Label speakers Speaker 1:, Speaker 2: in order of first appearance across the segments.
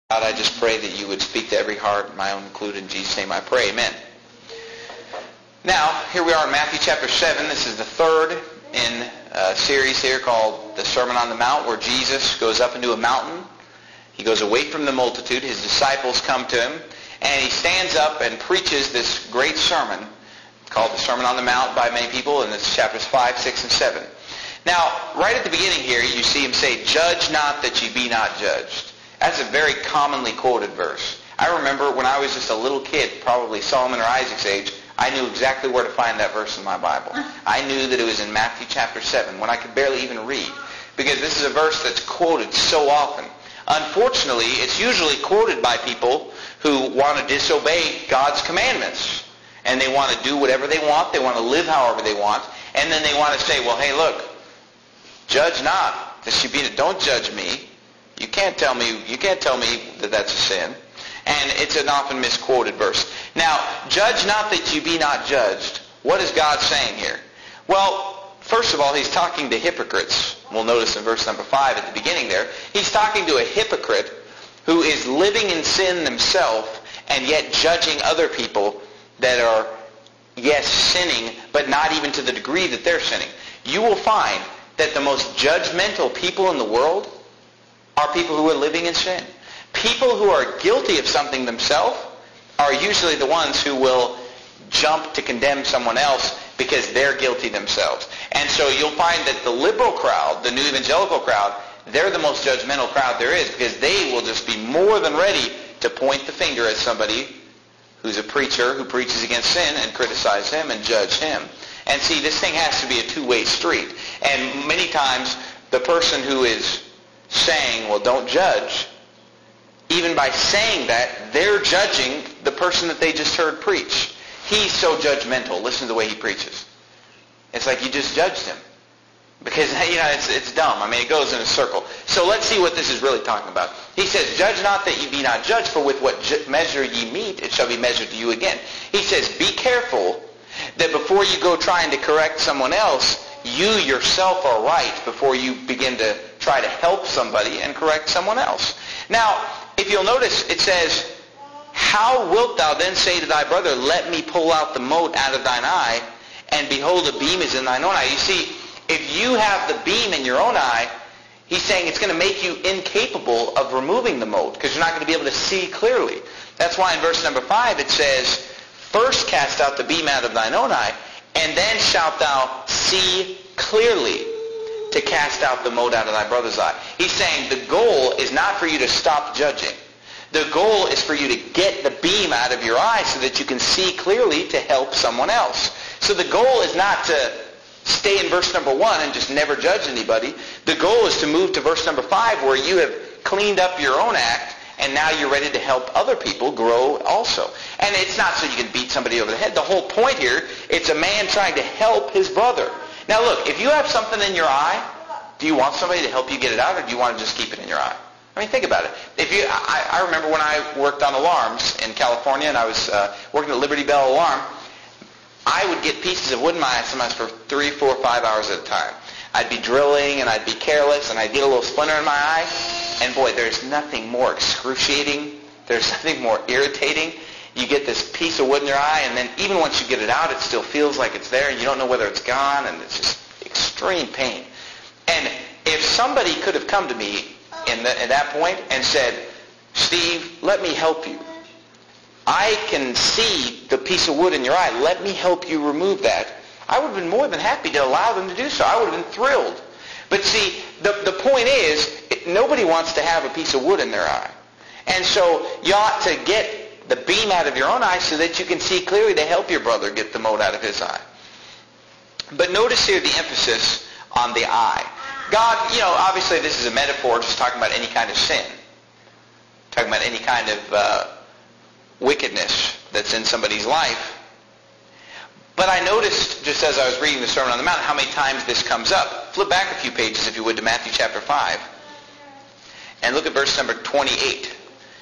Speaker 1: God, I just pray that you would speak to every heart, my own included. In Jesus' name I pray. Amen. Now, here we are in Matthew chapter 7. This is the third in a series here called the Sermon on the Mount, where Jesus goes up into a mountain. He goes away from the multitude. His disciples come to him, and he stands up and preaches this great sermon called the Sermon on the Mount by many people, and it's chapters 5, 6, and 7. Now, right at the beginning here, you see him say, "Judge not that ye be not judged." That's a very commonly quoted verse. I remember when I was just a little kid, probably Solomon or Isaac's age, I knew exactly where to find that verse in my Bible. I knew that it was in Matthew chapter 7, when I could barely even read, because this is a verse that's quoted so often. Unfortunately, it's usually quoted by people who want to disobey God's commandments, and they want to do whatever they want, they want to live however they want, and then they want to say, well, hey, look, judge not. Don't judge me. You can't tell me that that's a sin. And it's an often misquoted verse. Now, judge not that you be not judged. What is God saying here? Well, first of all, he's talking to hypocrites. We'll notice in verse number 5 at the beginning there. He's talking to a hypocrite who is living in sin themselves and yet judging other people that are, yes, sinning, but not even to the degree that they're sinning. You will find that the most judgmental people in the world are people who are living in sin. People who are guilty of something themselves are usually the ones who will jump to condemn someone else because they're guilty themselves. And so you'll find that the liberal crowd, the new evangelical crowd, they're the most judgmental crowd there is, because they will just be more than ready to point the finger at somebody who's a preacher who preaches against sin and criticize him and judge him. And see, this thing has to be a two-way street. And many times the person who is saying, well, don't judge, even by saying that, they're judging the person that they just heard preach. He's so judgmental. Listen to the way he preaches. It's like you just judged him. Because, it's dumb. It goes in a circle. So let's see what this is really talking about. He says, judge not that ye be not judged, for with what measure ye meet, it shall be measured to you again. He says, be careful that before you go trying to correct someone else, you yourself are right before you begin to try to help somebody and correct someone else. Now, if you'll notice, it says, how wilt thou then say to thy brother, let me pull out the mote out of thine eye, and behold, a beam is in thine own eye? You see, if you have the beam in your own eye, he's saying it's going to make you incapable of removing the mote, because you're not going to be able to see clearly. That's why in verse number 5 it says, first cast out the beam out of thine own eye, and then shalt thou see clearly to cast out the mote out of thy brother's eye. He's saying the goal is not for you to stop judging. The goal is for you to get the beam out of your eye so that you can see clearly to help someone else. So the goal is not to stay in verse number 1 and just never judge anybody. The goal is to move to verse number 5, where you have cleaned up your own act and now you're ready to help other people grow also. And it's not so you can beat somebody over the head. The whole point here, it's a man trying to help his brother. Now look, if you have something in your eye, do you want somebody to help you get it out, or do you want to just keep it in your eye? Think about it. I remember when I worked on alarms in California, and I was working at Liberty Bell Alarm, I would get pieces of wood in my eye sometimes for 3, 4, 5 hours at a time. I'd be drilling, and I'd be careless, and I'd get a little splinter in my eye, and boy, there's nothing more excruciating, there's nothing more irritating. You get this piece of wood in your eye, and then even once you get it out, it still feels like it's there, and you don't know whether it's gone, and it's just extreme pain. And if somebody could have come to me in that point and said, Steve, let me help you. I can see the piece of wood in your eye. Let me help you remove that. I would have been more than happy to allow them to do so. I would have been thrilled. But see, the point is, nobody wants to have a piece of wood in their eye. And so you ought to get the beam out of your own eye so that you can see clearly to help your brother get the mote out of his eye. But notice here the emphasis on the eye. God, obviously this is a metaphor just talking about any kind of sin. Talking about any kind of wickedness that's in somebody's life. But I noticed, just as I was reading the Sermon on the Mount, how many times this comes up. Flip back a few pages, if you would, to Matthew chapter 5. And look at verse number 28.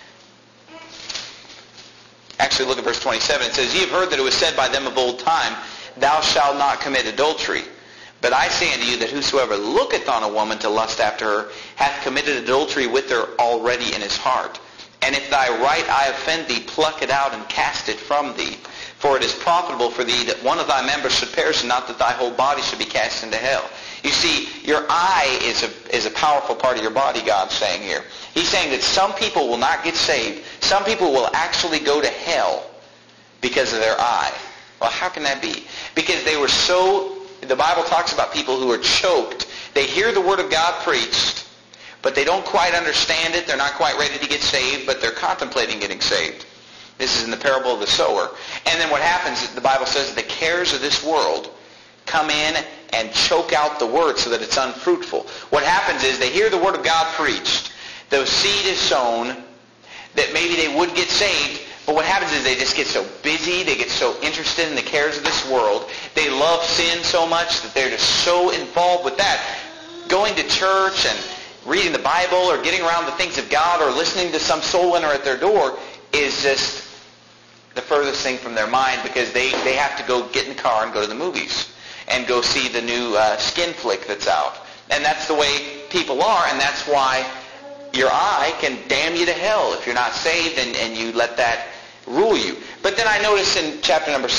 Speaker 1: Actually, look at verse 27. It says, ye have heard that it was said by them of old time, thou shalt not commit adultery. But I say unto you that whosoever looketh on a woman to lust after her hath committed adultery with her already in his heart. And if thy right eye offend thee, pluck it out and cast it from thee. For it is profitable for thee that one of thy members should perish, and not that thy whole body should be cast into hell. You see, your eye is a powerful part of your body, God's saying here. He's saying that some people will not get saved. Some people will actually go to hell because of their eye. Well, how can that be? Because they were so, the Bible talks about people who are choked. They hear the Word of God preached, but they don't quite understand it. They're not quite ready to get saved, but they're contemplating getting saved. This is in the parable of the sower. And then what happens, the Bible says, the cares of this world come in and choke out the Word so that it's unfruitful. What happens is they hear the Word of God preached. The seed is sown that maybe they would get saved, but what happens is they just get so busy, they get so interested in the cares of this world, they love sin so much that they're just so involved with that. Going to church and reading the Bible or getting around the things of God or listening to some soul winner at their door is just the furthest thing from their mind, because they have to go get in the car and go to the movies and go see the new skin flick that's out. And that's the way people are, and that's why your eye can damn you to hell if you're not saved and you let that rule you. But then I notice in chapter number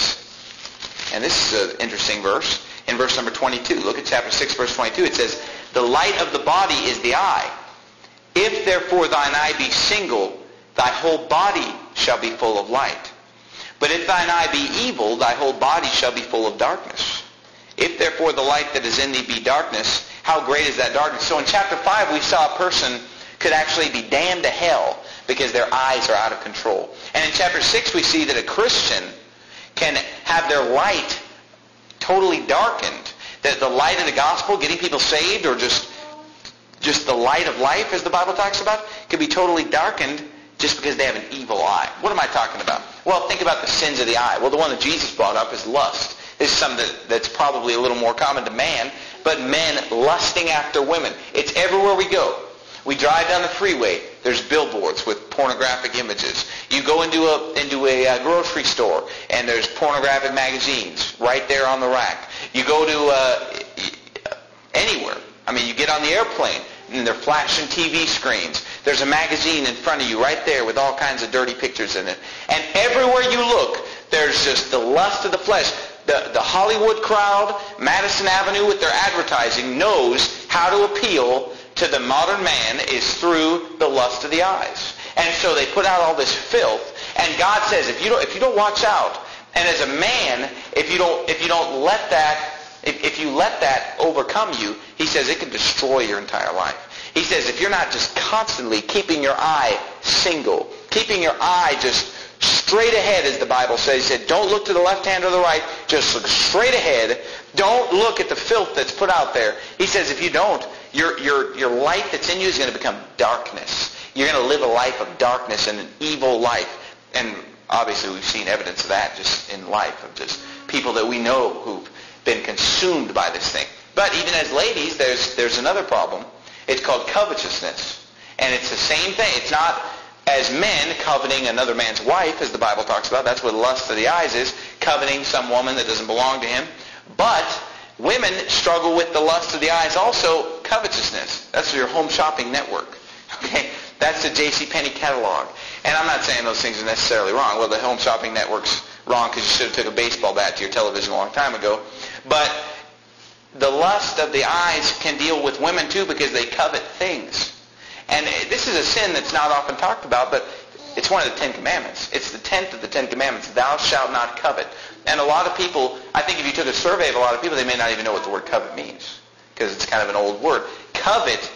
Speaker 1: 6, and this is an interesting verse, in verse number 22. Look at chapter 6, verse 22. It says, the light of the body is the eye. If therefore thine eye be single, thy whole body shall be full of light. But if thine eye be evil, thy whole body shall be full of darkness. If therefore the light that is in thee be darkness, how great is that darkness? So in chapter 5 we saw a person could actually be damned to hell because their eyes are out of control. And in chapter 6 we see that a Christian can have their light totally darkened. That the light of the gospel, getting people saved, or just the light of life, as the Bible talks about, can be totally darkened just because they have an evil eye. What am I talking about? Well, think about the sins of the eye. Well, the one that Jesus brought up is lust. This is something that's probably a little more common to man, but men lusting after women. It's everywhere we go. We drive down the freeway, there's billboards with pornographic images. You go into a grocery store, and there's pornographic magazines right there on the rack. You go to anywhere. I mean, you get on the airplane, and they're flashing TV screens. There's a magazine in front of you right there with all kinds of dirty pictures in it. And everywhere you look, there's just the lust of the flesh. The Hollywood crowd, Madison Avenue with their advertising, knows how to appeal to the modern man is through the lust of the eyes. And so they put out all this filth. And God says, if you don't watch out, and as a man, if you let that overcome you, he says it can destroy your entire life. He says if you're not just constantly keeping your eye single, keeping your eye just straight ahead, as the Bible says. He said, don't look to the left hand or the right, just look straight ahead. Don't look at the filth that's put out there. He says if you don't, your light that's in you is going to become darkness. You're going to live a life of darkness and an evil life. And obviously we've seen evidence of that just in life, of just people that we know who've been consumed by this thing. But even as ladies, there's another problem. It's called covetousness. And it's the same thing. It's not as men coveting another man's wife, as the Bible talks about. That's what lust of the eyes is, coveting some woman that doesn't belong to him. But women struggle with the lust of the eyes also, covetousness. That's your Home Shopping Network. Okay? That's the JCPenney catalog. And I'm not saying those things are necessarily wrong. Well, the Home Shopping Network's wrong because you should have took a baseball bat to your television a long time ago. But the lust of the eyes can deal with women too because they covet things. And this is a sin that's not often talked about, but it's one of the 10 Commandments. It's the 10th of the 10 Commandments. Thou shalt not covet. And a lot of people, I think if you took a survey of a lot of people, they may not even know what the word covet means because it's kind of an old word. Covet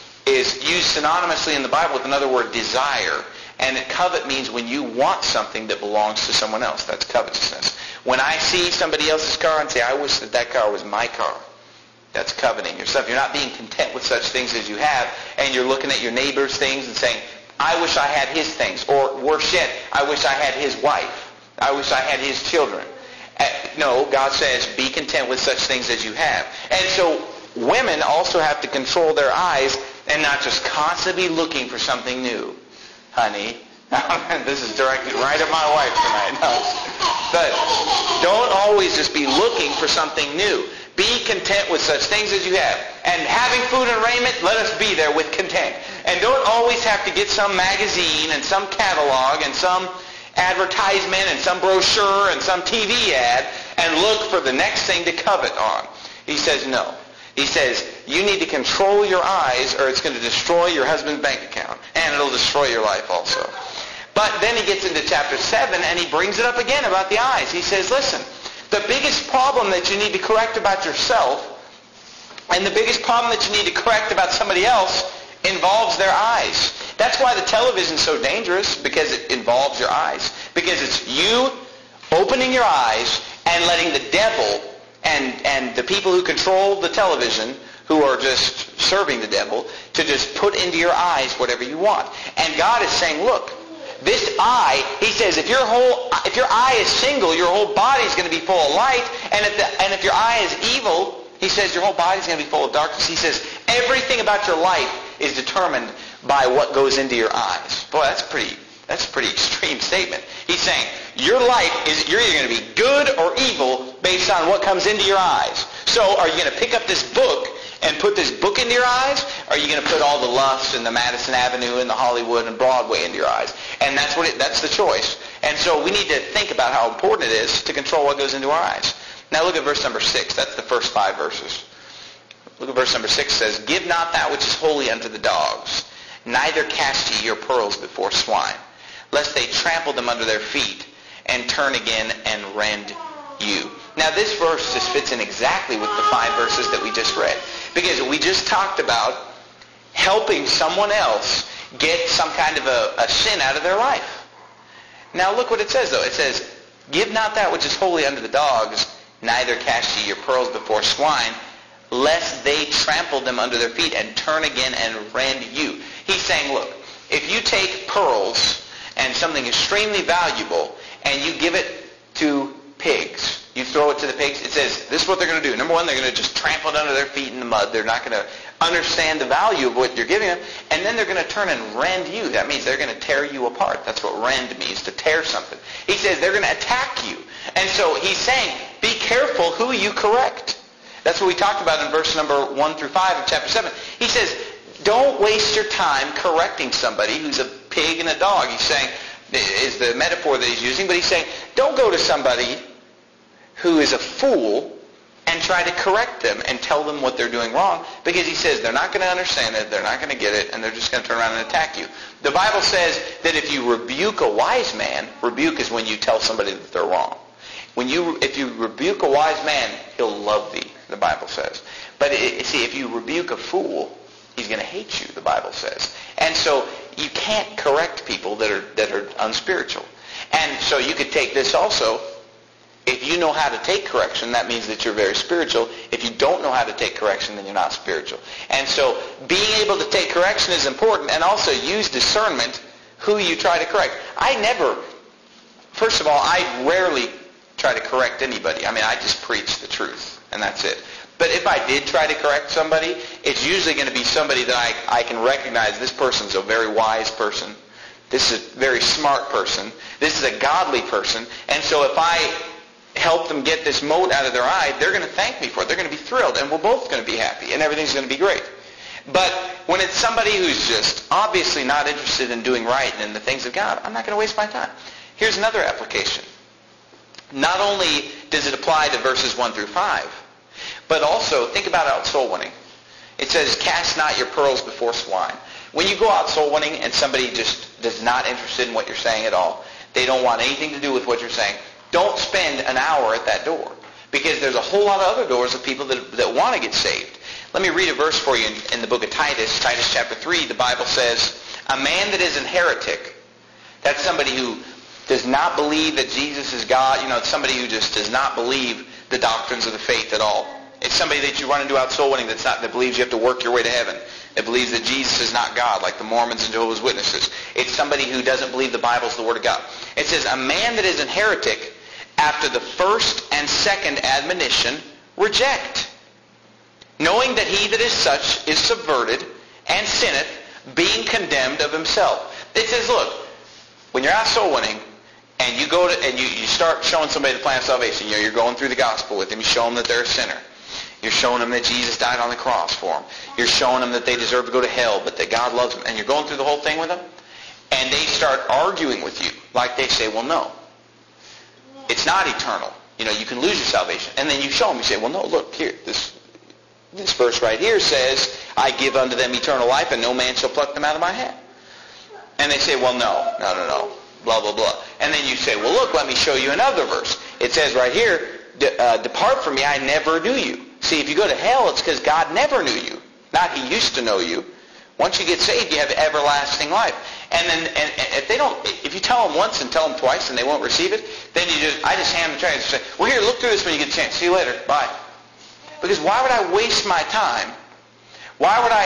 Speaker 1: is used synonymously in the Bible with another word, desire. And covet means when you want something that belongs to someone else. That's covetousness. When I see somebody else's car and say, I wish that car was my car, that's coveting yourself. You're not being content with such things as you have, and you're looking at your neighbor's things and saying, I wish I had his things. Or worse yet, I wish I had his wife. I wish I had his children. No, God says, be content with such things as you have. And so women also have to control their eyes and not just constantly looking for something new. Honey, this is directed right at my wife tonight. No. But don't always just be looking for something new. Be content with such things as you have. And having food and raiment, let us be there with content. And don't always have to get some magazine and some catalog and some advertisement and some brochure and some TV ad and look for the next thing to covet on. He says no. He says you need to control your eyes or it's going to destroy your husband's bank account. And it'll destroy your life also. But then he gets into chapter 7 and he brings it up again about the eyes. He says, listen, the biggest problem that you need to correct about yourself and the biggest problem that you need to correct about somebody else involves their eyes. That's why the television's so dangerous, because it involves your eyes. Because it's you opening your eyes and letting the devil and the people who control the television, who are just serving the devil, to just put into your eyes whatever you want. And God is saying, look, this eye, he says, if your eye is single, your whole body is going to be full of light. And if your eye is evil, he says your whole body is going to be full of darkness. He says everything about your life is determined by what goes into your eyes. Boy, that's a pretty extreme statement. He's saying your life is, you're either going to be good or evil based on what comes into your eyes. So are you going to pick up this book and put this book into your eyes? Or are you going to put all the lust and the Madison Avenue and the Hollywood and Broadway into your eyes? And that's the choice. And so we need to think about how important it is to control what goes into our eyes. Now look at verse number 6. That's the first 5 verses. Look at verse number 6. It says, give not that which is holy unto the dogs, neither cast ye your pearls before swine, lest they trample them under their feet, and turn again and rend you. Now this verse just fits in exactly with the 5 verses that we just read. Because we just talked about helping someone else get some kind of a sin out of their life. Now look what it says though. It says, give not that which is holy unto the dogs, neither cast ye your pearls before swine, lest they trample them under their feet and turn again and rend you. He's saying, look, if you take pearls and something extremely valuable and you give it to pigs, you throw it to the pigs, it says, this is what they're going to do. Number one, they're going to just trample it under their feet in the mud. They're not going to understand the value of what you're giving them. And then they're going to turn and rend you. That means they're going to tear you apart. That's what rend means, to tear something. He says they're going to attack you. And so he's saying, be careful who you correct. That's what we talked about in verse number 1 through 5 of chapter 7. He says, don't waste your time correcting somebody who's a pig and a dog. He's saying, is the metaphor that he's using, but he's saying, don't go to somebody who is a fool and try to correct them and tell them what they're doing wrong, because he says they're not going to understand it, they're not going to get it, and they're just going to turn around and attack you. The Bible says that if you rebuke a wise man, rebuke is when you tell somebody that they're wrong. If you rebuke a wise man, he'll love thee, the Bible says. But see, if you rebuke a fool, he's going to hate you, the Bible says. And so you can't correct people that are unspiritual. And so you could take this also. If you know how to take correction, that means that you're very spiritual. If you don't know how to take correction, then you're not spiritual. And so being able to take correction is important, and also use discernment who you try to correct. First of all, I rarely try to correct anybody. I just preach the truth, and that's it. But if I did try to correct somebody, it's usually going to be somebody that I can recognize this person's a very wise person. This is a very smart person. This is a godly person. And so if I help them get this mote out of their eye, they're going to thank me for it. They're going to be thrilled, and we're both going to be happy, and everything's going to be great. But when it's somebody who's just obviously not interested in doing right and in the things of God, I'm not going to waste my time. Here's another application. Not only does it apply to verses 1 through 5, but also think about out soul winning. It says, cast not your pearls before swine. When you go out soul winning and somebody just is not interested in what you're saying at all, they don't want anything to do with what you're saying, don't spend an hour at that door, because there's a whole lot of other doors of people that want to get saved. Let me read a verse for you in the book of Titus. Titus chapter 3, the Bible says, a man that is an heretic, that's somebody who does not believe that Jesus is God. It's somebody who just does not believe the doctrines of the faith at all. It's somebody that you run into out soul winning that believes you have to work your way to heaven. That believes that Jesus is not God, like the Mormons and Jehovah's Witnesses. It's somebody who doesn't believe the Bible is the Word of God. It says, a man that is an heretic, after the first and second admonition, reject, knowing that he that is such is subverted and sinneth, being condemned of himself. It says, look, when you're out soul winning, and you start showing somebody the plan of salvation, you're going through the gospel with them, you show them that they're a sinner. You're showing them that Jesus died on the cross for them. You're showing them that they deserve to go to hell, but that God loves them. And you're going through the whole thing with them. And they start arguing with you. Like they say, well, no. It's not eternal. You can lose your salvation. And then you show them. You say, well, no, look, here. This verse right here says, I give unto them eternal life, and no man shall pluck them out of my hand. And they say, well, no. Blah, blah, blah. And then you say, well, look, let me show you another verse. It says right here, depart from me, I never knew you. See, if you go to hell, it's because God never knew you. Not he used to know you. Once you get saved, you have everlasting life. And then, and if you tell them once and tell them twice and they won't receive it, then I just hand them the tract and say, well, here, look through this when you get a chance. See you later. Bye. Because why would I waste my time? Why would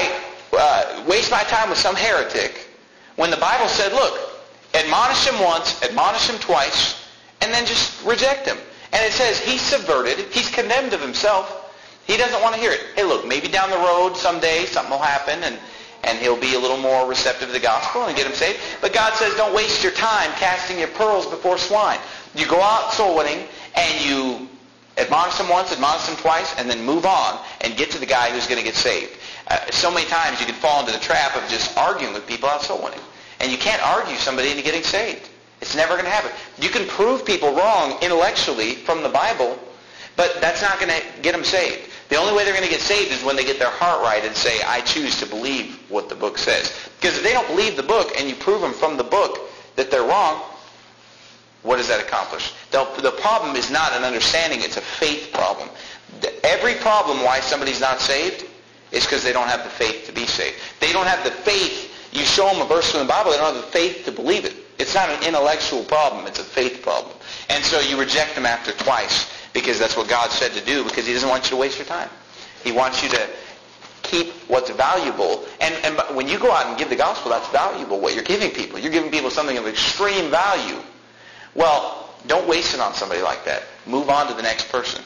Speaker 1: I waste my time with some heretic when the Bible said, look, admonish him once, admonish him twice, and then just reject him. And it says he's subverted. He's condemned of himself. He doesn't want to hear it. Hey, look, maybe down the road someday something will happen and he'll be a little more receptive to the gospel and get him saved. But God says don't waste your time casting your pearls before swine. You go out soul winning and you admonish him once, admonish him twice, and then move on and get to the guy who's going to get saved. So many times you can fall into the trap of just arguing with people out soul winning. And you can't argue somebody into getting saved. It's never going to happen. You can prove people wrong intellectually from the Bible, but that's not going to get them saved. The only way they're going to get saved is when they get their heart right and say, I choose to believe what the book says. Because if they don't believe the book and you prove them from the book that they're wrong, what does that accomplish? The problem is not an understanding, it's a faith problem. Every problem why somebody's not saved is because they don't have the faith to be saved. They don't have the faith. You show them a verse from the Bible, they don't have the faith to believe it. It's not an intellectual problem, it's a faith problem. And so you reject them after twice because that's what God said to do, because he doesn't want you to waste your time. He wants you to keep what's valuable. And when you go out and give the gospel, that's valuable, what you're giving people. You're giving people something of extreme value. Well, don't waste it on somebody like that. Move on to the next person.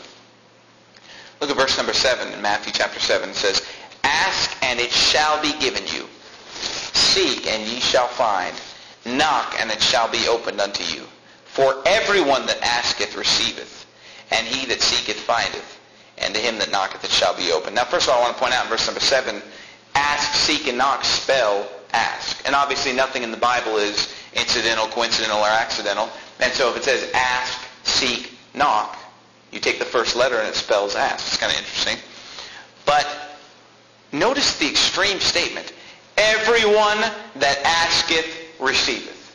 Speaker 1: Look at verse number 7 in Matthew chapter 7. It says, ask and it shall be given you. Seek and ye shall find. Knock and it shall be opened unto you. For everyone that asketh receiveth, and he that seeketh findeth, and to him that knocketh it shall be opened. Now, first of all, I want to point out in verse number 7, ask, seek, and knock spell ask. And obviously nothing in the Bible is incidental, coincidental, or accidental. And so if it says ask, seek, knock, you take the first letter and it spells ask. It's kind of interesting. But notice the extreme statement. Everyone that asketh receiveth.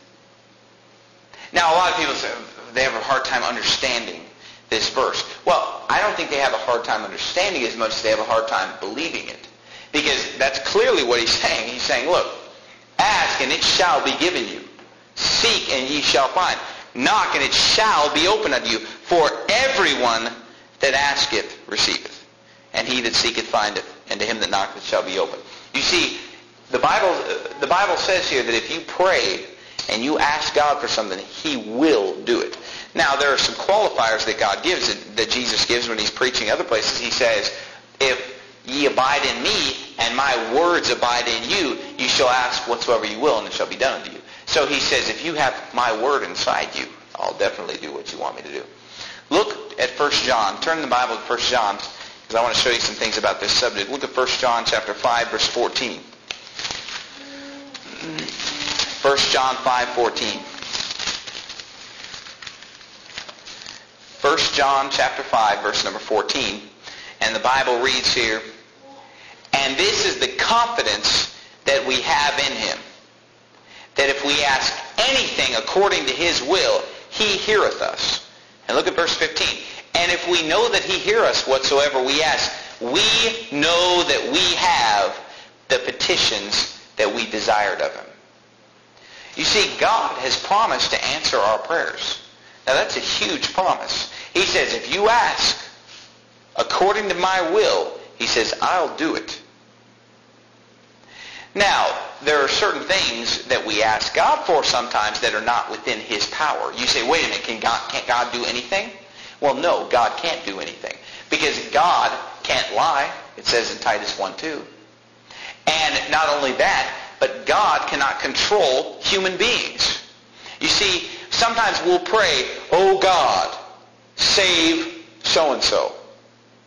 Speaker 1: Now, a lot of people say they have a hard time understanding this verse. Well, I don't think they have a hard time understanding it as much as they have a hard time believing it. Because that's clearly what he's saying. He's saying, look, ask and it shall be given you. Seek and ye shall find. Knock and it shall be opened unto you. For everyone that asketh receiveth. And he that seeketh findeth. And to him that knocketh shall be opened. You see, the Bible says here that if you pray and you ask God for something, he will do it. Now, there are some qualifiers that God gives, that Jesus gives when he's preaching other places. He says, if ye abide in me and my words abide in you, you shall ask whatsoever you will, and it shall be done unto you. So he says, if you have my word inside you, I'll definitely do what you want me to do. Look at 1 John. Turn the Bible to 1 John, because I want to show you some things about this subject. Look at 1 John chapter 5, verse 14. 1 John 5:14. 1 John chapter 5, verse number 14. And the Bible reads here, and this is the confidence that we have in him, that if we ask anything according to his will, he heareth us. And look at verse 15. And if we know that he heareth us whatsoever we ask, we know that we have the petitions that we desired of him. You see, God has promised to answer our prayers. Now that's a huge promise. He says, if you ask according to my will, he says, I'll do it. Now, there are certain things that we ask God for sometimes that are not within his power. You say, wait a minute, can't God do anything? Well, no, God can't do anything. Because God can't lie. It says in Titus 1:2. And not only that, but God cannot control human beings. You see, sometimes we'll pray, oh God, save so-and-so.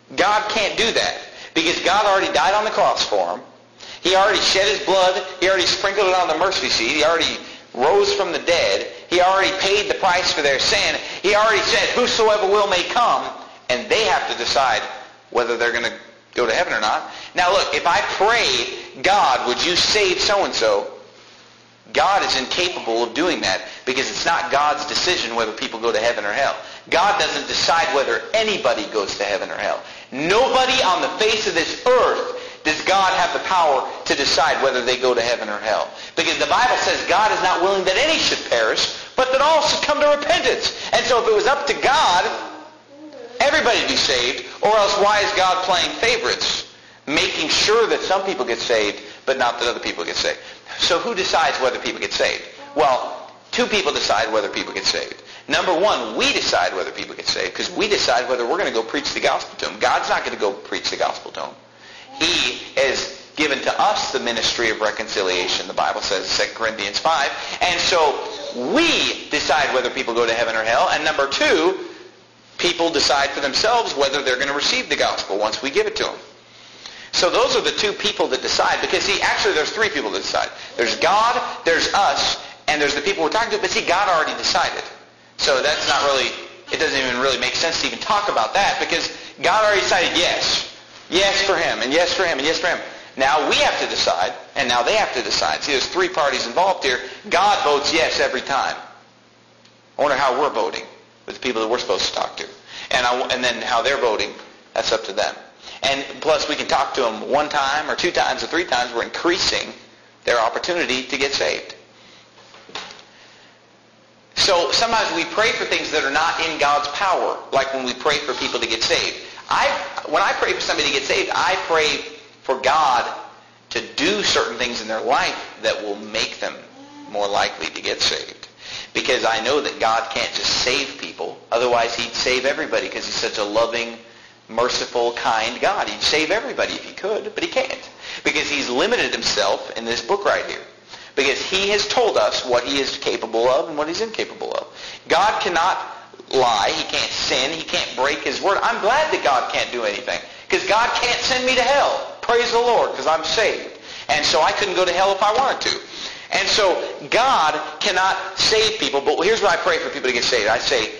Speaker 1: God can't do that because God already died on the cross for them. He already shed his blood. He already sprinkled it on the mercy seat. He already rose from the dead. He already paid the price for their sin. He already said, whosoever will may come, and they have to decide whether they're going to go to heaven or not. Now look, if I pray, God, would you save so-and-so? God is incapable of doing that because it's not God's decision whether people go to heaven or hell. God doesn't decide whether anybody goes to heaven or hell. Nobody on the face of this earth does God have the power to decide whether they go to heaven or hell. Because the Bible says God is not willing that any should perish, but that all should come to repentance. And so if it was up to God, everybody would be saved, or else why is God playing favorites, making sure that some people get saved, but not that other people get saved? So who decides whether people get saved? Well, two people decide whether people get saved. Number one, we decide whether people get saved, because we decide whether we're going to go preach the gospel to them. God's not going to go preach the gospel to them. He has given to us the ministry of reconciliation, the Bible says, 2 Corinthians 5. And so we decide whether people go to heaven or hell. And number two, people decide for themselves whether they're going to receive the gospel once we give it to them. So those are the two people that decide. Because, see, actually there's three people that decide. There's God, there's us, and there's the people we're talking to. But see, God already decided. So that's not really, it doesn't even really make sense to even talk about that because God already decided yes. Yes for him, and yes for him, and yes for him. Now we have to decide, and now they have to decide. See, there's three parties involved here. God votes yes every time. I wonder how we're voting with the people that we're supposed to talk to. And then how they're voting, that's up to them. And plus we can talk to them one time or two times or three times. We're increasing their opportunity to get saved. So sometimes we pray for things that are not in God's power, like when we pray for people to get saved. When I pray for somebody to get saved, I pray for God to do certain things in their life that will make them more likely to get saved. Because I know that God can't just save people. Otherwise, he'd save everybody because he's such a loving, merciful, kind God. He'd save everybody if he could, but he can't. Because he's limited himself in this book right here. Because he has told us what he is capable of and what he's incapable of. God cannot lie. He can't sin. He can't break his word. I'm glad that God can't do anything. Because God can't send me to hell. Praise the Lord, because I'm saved. And so I couldn't go to hell if I wanted to. And so God cannot save people. But here's what I pray for people to get saved. I say,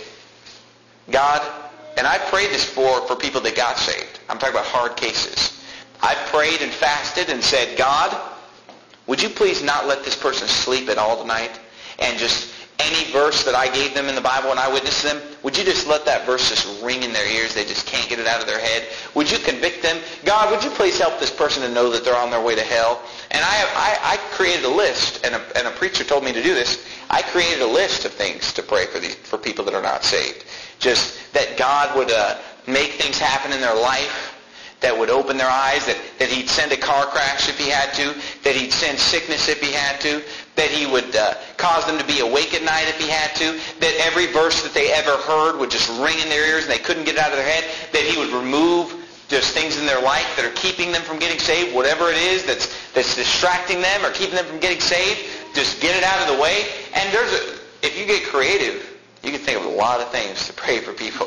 Speaker 1: God, and I prayed this for people that got saved. I'm talking about hard cases. I prayed and fasted and said, God, would you please not let this person sleep at all tonight? And just any verse that I gave them in the Bible and I witnessed them, would you just let that verse just ring in their ears? They just can't get it out of their head. Would you convict them? God, would you please help this person to know that they're on their way to hell? And I created a list, and a preacher told me to do this. I created a list of things to pray for people that are not saved. Just that God would make things happen in their life that would open their eyes, that he'd send a car crash if he had to, that he'd send sickness if he had to, that he would cause them to be awake at night if he had to, that every verse that they ever heard would just ring in their ears and they couldn't get it out of their head, that he would remove just things in their life that are keeping them from getting saved, whatever it is that's distracting them or keeping them from getting saved, just get it out of the way. And if you get creative, you can think of a lot of things to pray for people.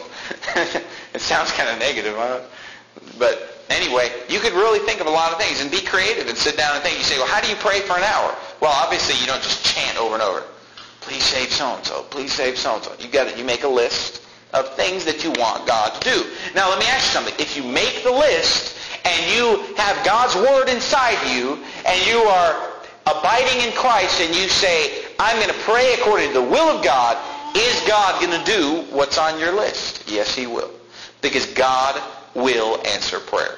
Speaker 1: It sounds kind of negative, huh? But anyway, you could really think of a lot of things and be creative and sit down and think. You say, well, how do you pray for an hour? Well, obviously you don't just chant over and over. Please save so-and-so. Please save so-and-so. You make a list of things that you want God to do. Now, let me ask you something. If you make the list and you have God's word inside you and you are abiding in Christ and you say, I'm going to pray according to the will of God, is God going to do what's on your list? Yes, he will. Because God will answer prayer.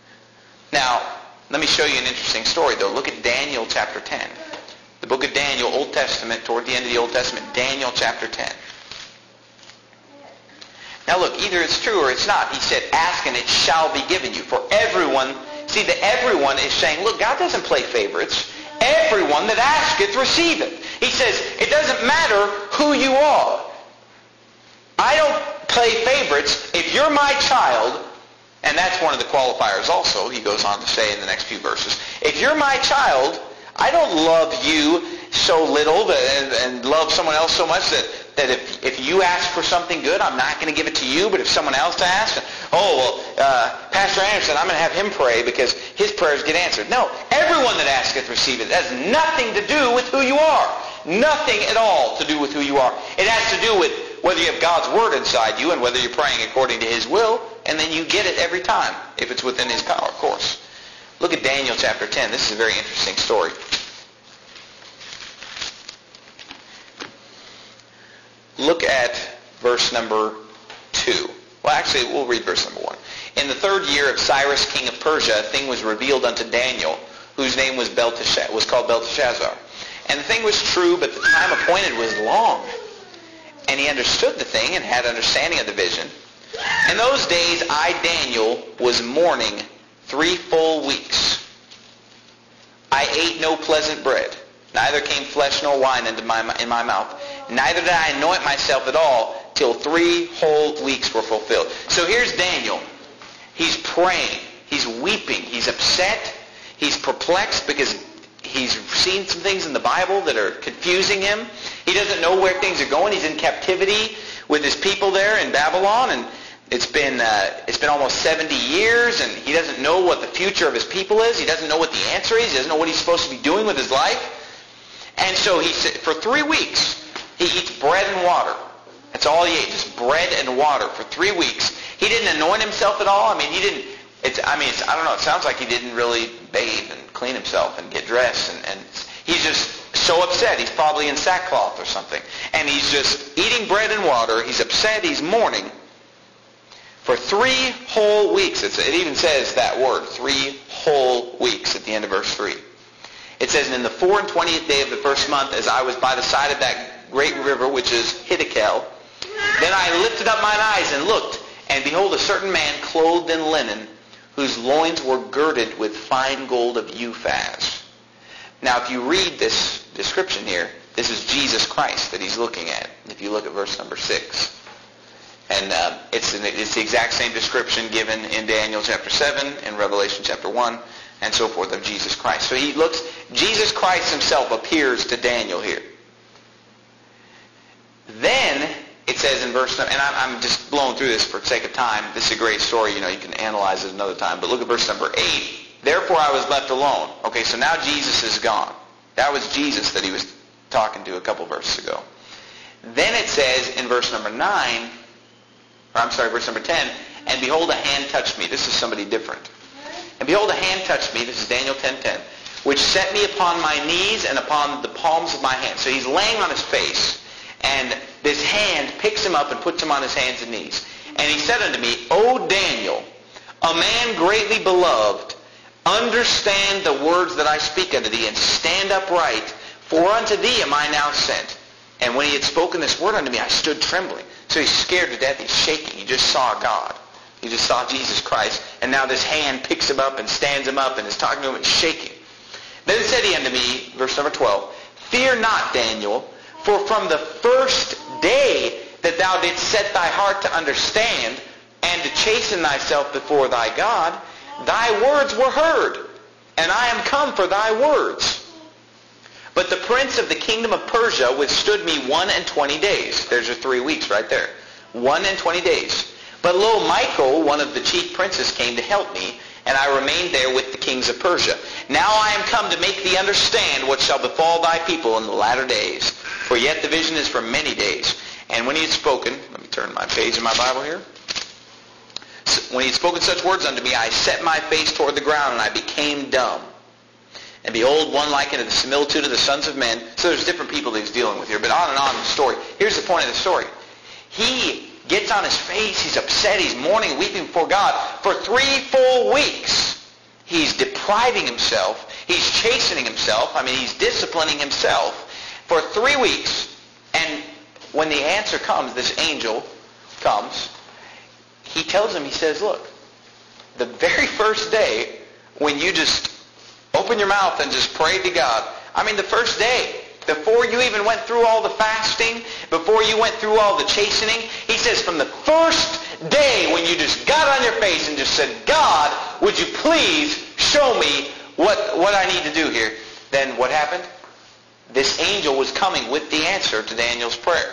Speaker 1: Now, let me show you an interesting story, though. Look at Daniel chapter 10. The book of Daniel, Old Testament, toward the end of the Old Testament, Daniel chapter 10. Now look, either it's true or it's not. He said, ask and it shall be given you. For everyone, see, the everyone is saying, look, God doesn't play favorites. Everyone that asketh receiveth. He says, it doesn't matter who you are. I don't play favorites. If you're my child, and that's one of the qualifiers also, he goes on to say in the next few verses. If you're my child, I don't love you so little and love someone else so much that if you ask for something good, I'm not going to give it to you, but if someone else asks, Pastor Anderson, I'm going to have him pray because his prayers get answered. No, everyone that asketh receiveth. It has nothing to do with who you are. Nothing at all to do with who you are. It has to do with whether you have God's Word inside you and whether you're praying according to His will, and then you get it every time, if it's within His power, of course. Look at Daniel chapter 10. This is a very interesting story. Look at verse number 2. Well, actually, we'll read verse number 1. In the 3rd year of Cyrus, king of Persia, a thing was revealed unto Daniel, whose name was called Belteshazzar. And the thing was true, but the time appointed was long. And he understood the thing and had understanding of the vision. In those days I, Daniel, was mourning 3 full weeks. I ate no pleasant bread, neither came flesh nor wine in my mouth. Neither did I anoint myself at all till 3 whole weeks were fulfilled. So here's Daniel. He's praying. He's weeping. He's upset. He's perplexed because he's seen some things in the Bible that are confusing him. He doesn't know where things are going. He's in captivity with his people there in Babylon, and it's been almost 70 years, and he doesn't know what the future of his people is. He doesn't know what the answer is. He doesn't know what he's supposed to be doing with his life. And so for 3 weeks, he eats bread and water. That's all he ate, just bread and water for 3 weeks. He didn't anoint himself at all. I don't know. It sounds like he didn't really bathe and clean himself and get dressed, and he's just so upset. He's probably in sackcloth or something, and he's just eating bread and water. He's upset. He's mourning for 3 whole weeks. It even says that word, 3 whole weeks at the end of verse 3. It says, and in the 24th day of the 1st month, as I was by the side of that great river, which is Hiddekel, then I lifted up mine eyes and looked, and behold, a certain man clothed in linen, whose loins were girded with fine gold of Uphaz. Now, if you read this description here, this is Jesus Christ that he's looking at, if you look at verse number 6. And it's the exact same description given in Daniel chapter 7 and Revelation chapter 1 and so forth of Jesus Christ. So Jesus Christ himself appears to Daniel here. Then it says in verse, and I'm just blowing through this for the sake of time. This is a great story. You can analyze it another time. But look at verse number 8. Therefore I was left alone. Okay, so now Jesus is gone. That was Jesus that he was talking to a couple verses ago. Then it says in verse number 10, and behold, a hand touched me. This is somebody different. And behold, a hand touched me. This is Daniel 10:10, which set me upon my knees and upon the palms of my hands. So he's laying on his face, and this hand picks him up and puts him on his hands and knees. And he said unto me, O Daniel, a man greatly beloved, understand the words that I speak unto thee, and stand upright, for unto thee am I now sent. And when he had spoken this word unto me, I stood trembling. So he's scared to death. He's shaking. He just saw God. He just saw Jesus Christ. And now this hand picks him up and stands him up and is talking to him and shaking. Then said he unto me, verse number 12, Fear not, Daniel, for from the first day that thou didst set thy heart to understand and to chasten thyself before thy God, thy words were heard, and I am come for thy words. But the prince of the kingdom of Persia withstood me 21 days. There's your 3 weeks right there. 21 days. But lo, Michael, one of the chief princes, came to help me, and I remained there with the kings of Persia. Now I am come to make thee understand what shall befall thy people in the latter days. For yet the vision is for many days. And when he had spoken, let me turn my page in my Bible here. When he had spoken such words unto me, I set my face toward the ground, and I became dumb. And behold, one like unto the similitude of the sons of men. So there's different people that he's dealing with here, but on and on in the story. Here's the point of the story. He gets on his face, he's upset, he's mourning, weeping before God. For 3 full weeks, he's depriving himself, he's chastening himself, he's disciplining himself for 3 weeks. And when the answer comes, this angel comes, he tells him, he says, look, the very first day when you just open your mouth and just pray to God, the first day, before you even went through all the fasting, before you went through all the chastening, he says from the first day when you just got on your face and just said, God, would you please show me what I need to do here? Then what happened? This angel was coming with the answer to Daniel's prayer.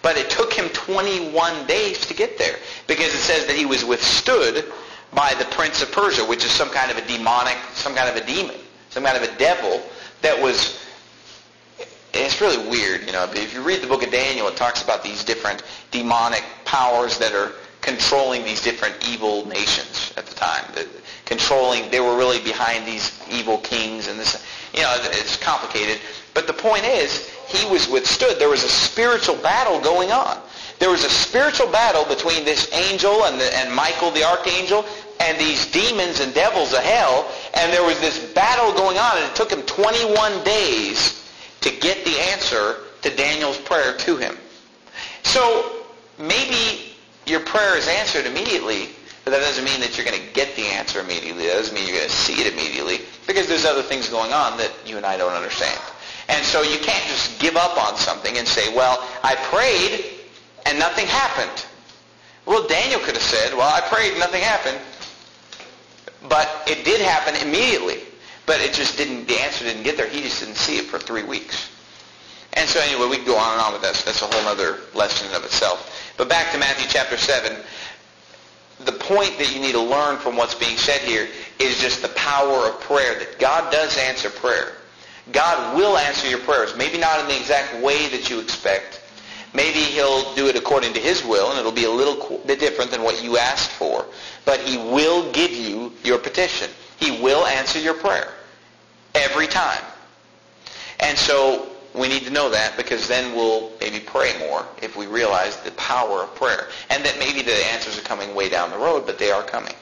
Speaker 1: But it took him 21 days to get there, because it says that he was withstood by the prince of Persia, which is some kind of a demonic, some kind of a demon, some kind of a devil that was... It's really weird, If you read the book of Daniel, it talks about these different demonic powers that are controlling these different evil nations at the time. They were really behind these evil kings and this. It's complicated. But the point is, he was withstood. There was a spiritual battle going on. There was a spiritual battle between this angel and Michael the archangel and these demons and devils of hell. And there was this battle going on, and it took him 21 days to get the answer to Daniel's prayer to him. So maybe your prayer is answered immediately, but that doesn't mean that you're going to get the answer immediately. That doesn't mean you're going to see it immediately, because there's other things going on that you and I don't understand. And so you can't just give up on something and say, well, I prayed and nothing happened. Well, Daniel could have said, well, I prayed and nothing happened. But it did happen immediately. But it just didn't, the answer didn't get there. He just didn't see it for 3 weeks. And so anyway, we can go on and on with that. That's a whole other lesson in of itself. But back to Matthew chapter 7. The point that you need to learn from what's being said here is just the power of prayer, that God does answer prayer. God will answer your prayers. Maybe not in the exact way that you expect. Maybe he'll do it according to his will, and it'll be a little bit different than what you asked for. But he will give you your petition. He will answer your prayer every time. And so we need to know that, because then we'll maybe pray more if we realize the power of prayer. And that maybe the answers are coming way down the road, but they are coming.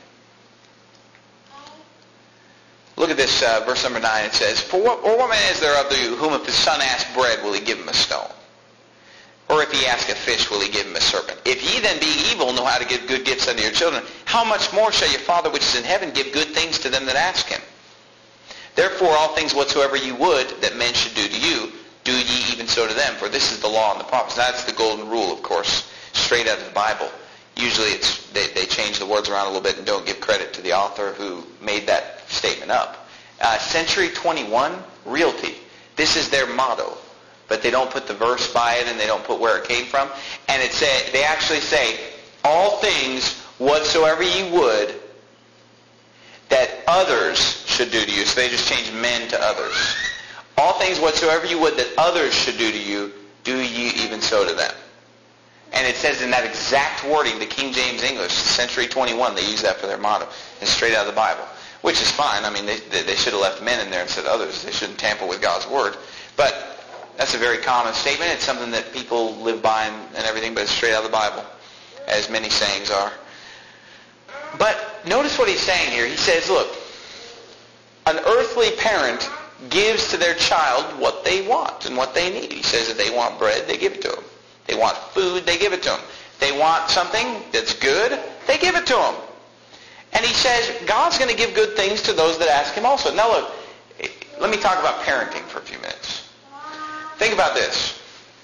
Speaker 1: Look at this, verse number 9. It says, "For what man is there of you whom if his son asks bread, will he give him a stone? Or if he ask a fish, will he give him a serpent? If ye then, being evil, know how to give good gifts unto your children, how much more shall your Father which is in heaven give good things to them that ask him? Therefore all things whatsoever you would that men should do to you, do ye even so to them. For this is the law and the prophets." That's the golden rule, of course, straight out of the Bible. Usually they change the words around a little bit and don't give credit to the author who made that statement up. Century 21, Realty. This is their motto. But they don't put the verse by it, and they don't put where it came from. And they actually say, all things whatsoever ye would that others should do to you. So they just change men to others. All things whatsoever you would that others should do to you, do ye even so to them. And it says in that exact wording, the King James English, Century 21, they use that for their motto. It's straight out of the Bible, which is fine. I mean, they should have left men in there instead of others. They shouldn't tamper with God's word. But that's a very common statement. It's something that people live by and everything, but it's straight out of the Bible, as many sayings are. But notice what he's saying here. He says, look, an earthly parent gives to their child what they want and what they need. He says if they want bread, they give it to them. They want food, they give it to them. They want something that's good, they give it to them. And he says God's going to give good things to those that ask him also. Now look, let me talk about parenting for a few minutes. Think about this.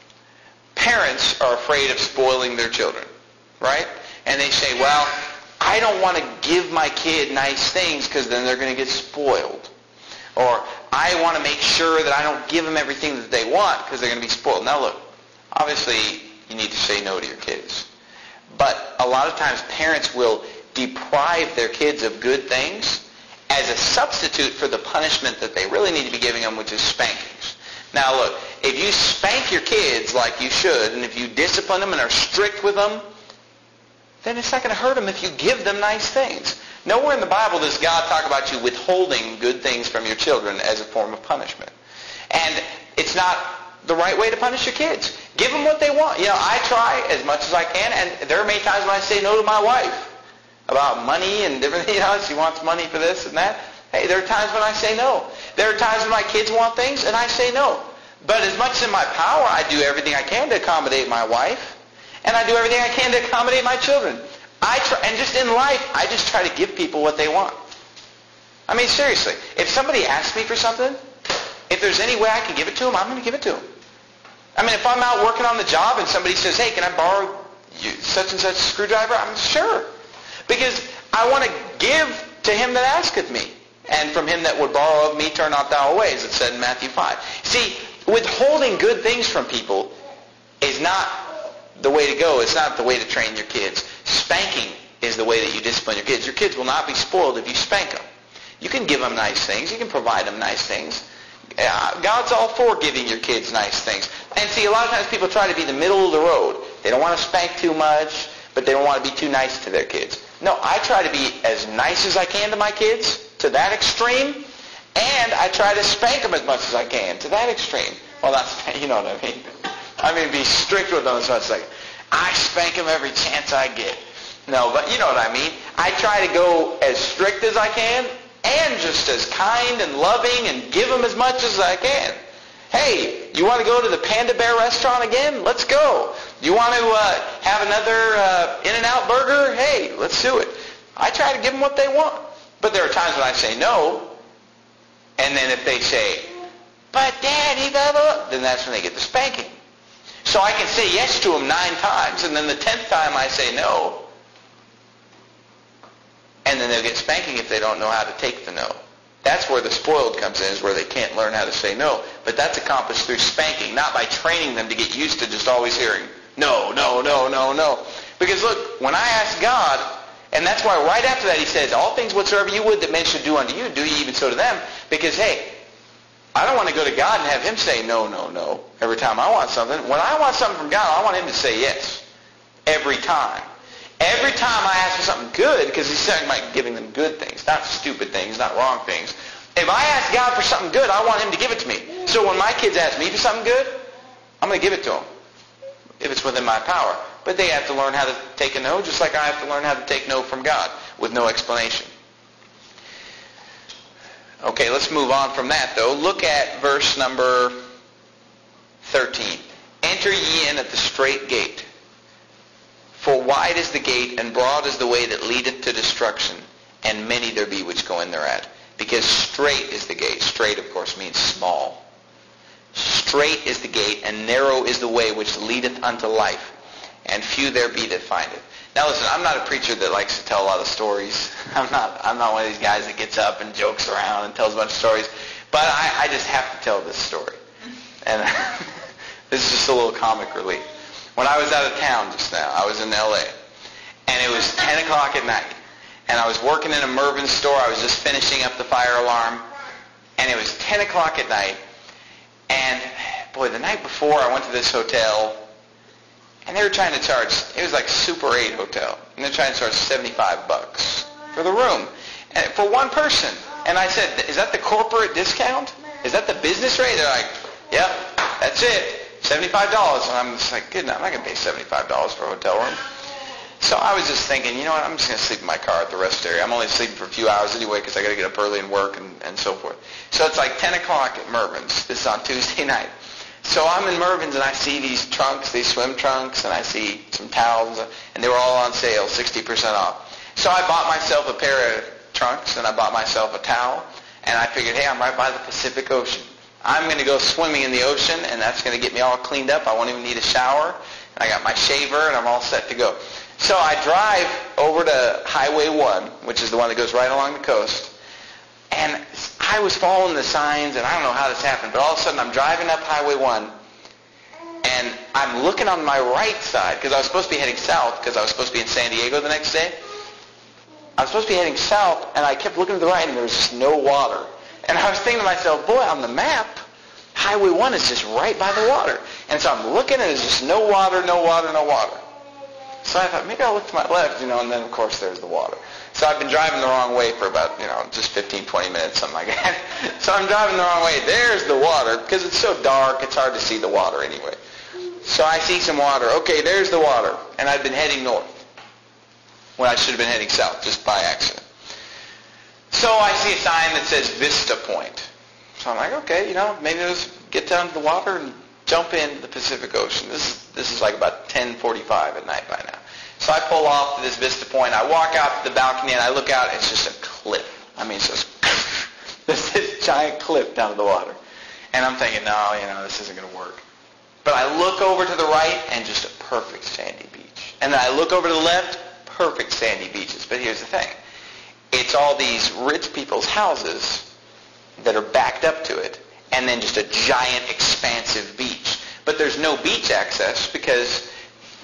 Speaker 1: Parents are afraid of spoiling their children, right? And they say, well, I don't want to give my kid nice things because then they're going to get spoiled. Or I want to make sure that I don't give them everything that they want because they're going to be spoiled. Now look, obviously you need to say no to your kids. But a lot of times parents will deprive their kids of good things as a substitute for the punishment that they really need to be giving them, which is spankings. Now look, if you spank your kids like you should, and if you discipline them and are strict with them, then it's not going to hurt them if you give them nice things. Nowhere in the Bible does God talk about you withholding good things from your children as a form of punishment. And it's not the right way to punish your kids. Give them what they want. I try as much as I can, and there are many times when I say no to my wife about money and different, she wants money for this and that. Hey, there are times when I say no. There are times when my kids want things, and I say no. But as much as in my power, I do everything I can to accommodate my wife, and I do everything I can to accommodate my children. And just in life, I just try to give people what they want. I mean, seriously, if somebody asks me for something, if there's any way I can give it to them, I'm going to give it to them. I mean, if I'm out working on the job and somebody says, hey, can I borrow such and such screwdriver? I'm sure. Because I want to give to him that asketh me. And from him that would borrow of me, turn not thou away, as it said in Matthew 5. See, withholding good things from people is not the way to go. It's not the way to train your kids. Spanking is the way that you discipline your kids. Your kids will not be spoiled if you spank them. You can give them nice things. You can provide them nice things. God's all for giving your kids nice things. And see, a lot of times people try to be the middle of the road. They don't want to spank too much, but they don't want to be too nice to their kids. No, I try to be as nice as I can to my kids, to that extreme, and I try to spank them as much as I can, to that extreme. Well, that's, you know what I mean. I mean, be strict with them as much as I can. I spank them every chance I get. No, but you know what I mean. I try to go as strict as I can, and just as kind and loving, and give them as much as I can. Hey, you want to go to the Panda Bear restaurant again? Let's go. You want to have another In-N-Out burger? Hey, let's do it. I try to give them what they want. But there are times when I say no, and then if they say, but Daddy, blah, blah, then that's when they get the spanking. So I can say yes to them 9 times, and then the 10th time I say no. And then they'll get spanking if they don't know how to take the no. That's where the spoiled comes in, is where they can't learn how to say no. But that's accomplished through spanking, not by training them to get used to just always hearing no, no, no, no, no. Because look, when I ask God, and that's why right after that he says, all things whatsoever you would that men should do unto you, do ye even so to them. Because, hey, I don't want to go to God and have him say no, no, no every time I want something. When I want something from God, I want him to say yes every time. Every time I ask for something good, because he's talking about giving them good things, not stupid things, not wrong things. If I ask God for something good, I want him to give it to me. So when my kids ask me for something good, I'm going to give it to them, if it's within my power. But they have to learn how to take a no, just like I have to learn how to take no from God, with no explanation. Okay, let's move on from that, though. Look at verse number 13. Enter ye in at the strait gate. For wide is the gate, and broad is the way that leadeth to destruction, and many there be which go in thereat. Because strait is the gate. Strait, of course, means small. Strait is the gate, and narrow is the way which leadeth unto life, and few there be that find it. Now listen, I'm not a preacher that likes to tell a lot of stories. I'm not one of these guys that gets up and jokes around and tells a bunch of stories. But I just have to tell this story. And this is just a little comic relief. When I was out of town just now, I was in L.A., and it was 10 o'clock at night, and I was working in a Mervyn's store. I was just finishing up the fire alarm, and it was 10 o'clock at night, and boy, the night before I went to this hotel, and they were trying to charge, it was like Super 8 hotel, and they're trying to charge $75 for the room, and for one person. And I said, is that the corporate discount? Is that the business rate? They're like, yep, that's it. $75. And I'm just like, good, I'm not going to pay $75 for a hotel room. So I was just thinking, you know what, I'm just going to sleep in my car at the rest area. I'm only sleeping for a few hours anyway because I got to get up early and work and so forth. So it's like 10 o'clock at Mervyn's. This is on Tuesday night. So I'm in Mervyn's and I see these trunks, these swim trunks, and I see some towels, and they were all on sale, 60% off. So I bought myself a pair of trunks, and I bought myself a towel, and I figured, hey, I'm right by the Pacific Ocean. I'm going to go swimming in the ocean, and that's going to get me all cleaned up. I won't even need a shower. And I got my shaver, and I'm all set to go. So I drive over to Highway 1, which is the one that goes right along the coast. And I was following the signs, and I don't know how this happened, but all of a sudden I'm driving up Highway 1, and I'm looking on my right side, because I was supposed to be heading south, because I was supposed to be in San Diego the next day. I was supposed to be heading south, and I kept looking to the right, and there was just no water. And I was thinking to myself, boy, on the map, Highway 1 is just right by the water. And so I'm looking, and there's just no water, no water, no water. So I thought, maybe I'll look to my left, and then, of course, there's the water. So I've been driving the wrong way for about, just 15, 20 minutes, something like that. So I'm driving the wrong way. There's the water. Because it's so dark, it's hard to see the water anyway. So I see some water. Okay, there's the water. And I've been heading north when I should have been heading south, just by accident. So I see a sign that says Vista Point. So I'm like, okay, maybe I'll just get down to the water and jump into the Pacific Ocean. This is like about 10:45 at night by now. So I pull off to this Vista Point. I walk out to the balcony, and I look out. It's just a cliff. I mean, it's just this giant cliff down to the water. And I'm thinking, no, this isn't going to work. But I look over to the right, and just a perfect sandy beach. And then I look over to the left, perfect sandy beaches. But here's the thing. It's all these rich people's houses that are backed up to it, and then just a giant, expansive beach. But there's no beach access because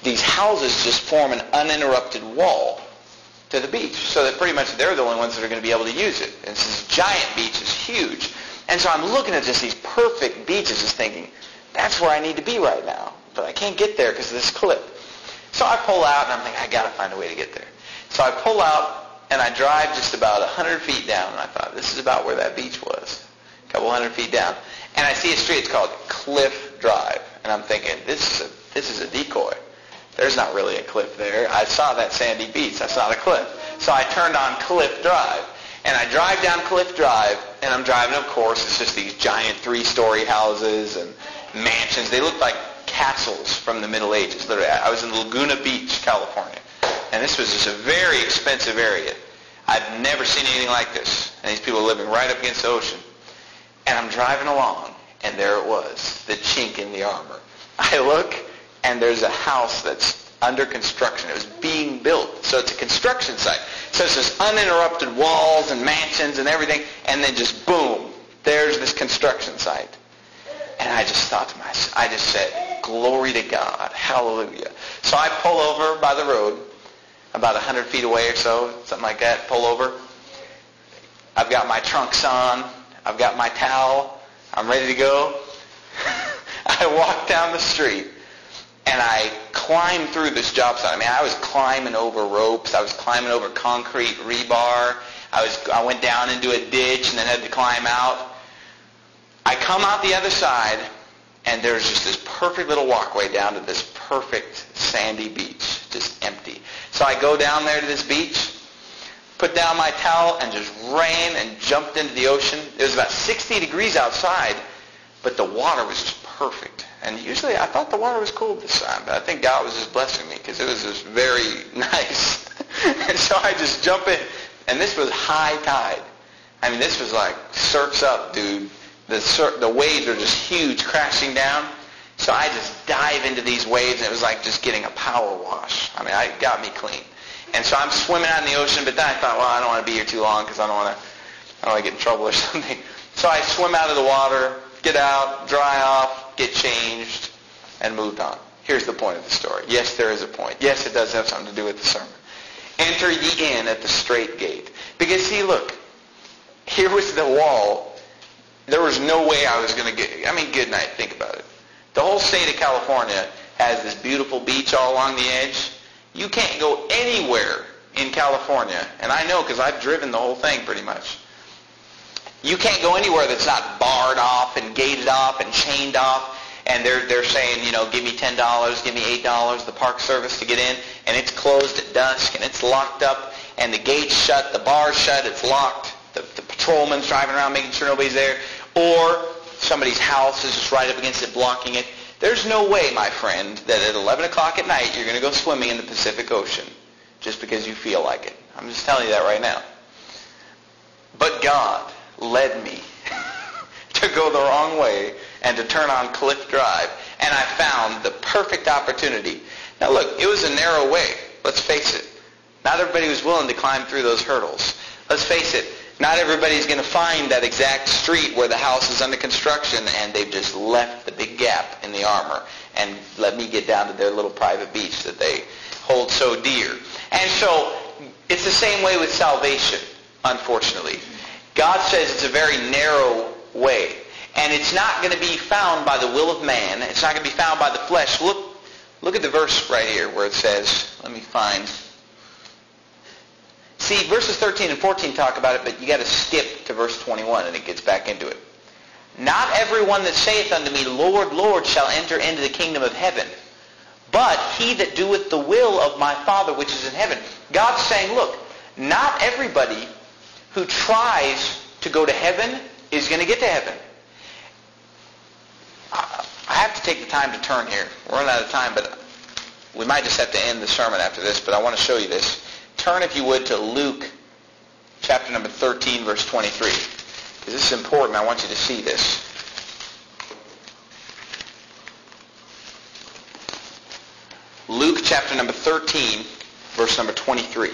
Speaker 1: these houses just form an uninterrupted wall to the beach, so that pretty much they're the only ones that are going to be able to use it. And this giant beach is huge. And so I'm looking at just these perfect beaches, just thinking, that's where I need to be right now. But I can't get there because of this cliff. So I pull out, and I'm thinking, I got to find a way to get there. So I pull out, and I drive just about 100 feet down, and I thought, this is about where that beach was, a couple hundred feet down. And I see a street, it's called Cliff Drive. And I'm thinking, this is a decoy. There's not really a cliff there. I saw that sandy beach. That's not a cliff. So I turned on Cliff Drive. And I drive down Cliff Drive, and I'm driving, of course, it's just these giant 3-story houses and mansions. They look like castles from the Middle Ages. Literally, I was in Laguna Beach, California. And this was just a very expensive area. I've never seen anything like this. And these people are living right up against the ocean. And I'm driving along, and there it was, the chink in the armor. I look, and there's a house that's under construction. It was being built. So it's a construction site. So it's just uninterrupted walls and mansions and everything, and then just boom, there's this construction site. And I just thought to myself, I just said, glory to God, hallelujah. So I pull over by the road, about 100 feet away or so, something like that, pull over. I've got my trunks on, I've got my towel, I'm ready to go. I walk down the street, and I climb through this job site. I mean, I was climbing over ropes. I was climbing over concrete rebar. I went down into a ditch and then had to climb out. I come out the other side, and there's just this perfect little walkway down to this perfect sandy beach, just empty. So I go down there to this beach, put down my towel, and just ran and jumped into the ocean. It was about 60 degrees outside, but the water was just perfect. And usually I thought the water was cold this time, but I think God was just blessing me because it was just very nice. And so I just jump in, and this was high tide. I mean, this was like surf's up, dude. The waves are just huge, crashing down. So I just dive into these waves, and it was like just getting a power wash. I mean, it got me clean. And so I'm swimming out in the ocean, but then I thought, well, I don't want to be here too long because I don't want to get in trouble or something. So I swim out of the water, get out, dry off, get changed, and moved on. Here's the point of the story. Yes, there is a point. Yes, it does have something to do with the sermon. Enter ye in at the straight gate. Because see, look, here was the wall. There was no way I was going to get, I mean, good night, think about it. The whole state of California has this beautiful beach all along the edge. You can't go anywhere in California, and I know because I've driven the whole thing pretty much. You can't go anywhere that's not barred off and gated off and chained off, and they're saying, you know, give me $10, give me $8, the park service to get in, and it's closed at dusk, and it's locked up, and the gate's shut, the bar's shut, it's locked, the patrolman's driving around making sure nobody's there, or somebody's house is just right up against it blocking it. There's no way, my friend, that at 11 o'clock at night you're going to go swimming in the Pacific Ocean just because you feel like it. I'm just telling you that right now. But God led me to go the wrong way and to turn on Cliff Drive, and I found the perfect opportunity. Now look, it was a narrow way, let's face it. Not everybody was willing to climb through those hurdles. Let's face it, not everybody's going to find that exact street where the house is under construction, and they've just left the big gap in the armor and let me get down to their little private beach that they hold so dear. And so it's the same way with salvation, unfortunately. God says it's a very narrow way, and it's not going to be found by the will of man. It's not going to be found by the flesh. Look at the verse right here where it says, let me find. See, verses 13 and 14 talk about it, but you got to skip to verse 21, and it gets back into it. Not everyone that saith unto me, Lord, Lord, shall enter into the kingdom of heaven, but he that doeth the will of my Father which is in heaven. God's saying, look, not everybody who tries to go to heaven is going to get to heaven. I have to take the time to turn here. We're running out of time, but we might just have to end the sermon after this, but I want to show you this. Turn, if you would, to Luke chapter number 13, verse 23. Because this is important. I want you to see this. Luke chapter number 13, verse number 23.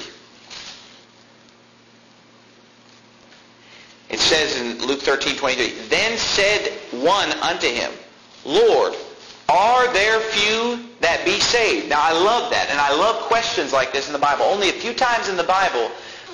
Speaker 1: It says in Luke 13, 23, Then said one unto him, Lord, are there few that be saved? Now, I love that, and I love questions like this in the Bible. Only a few times in the Bible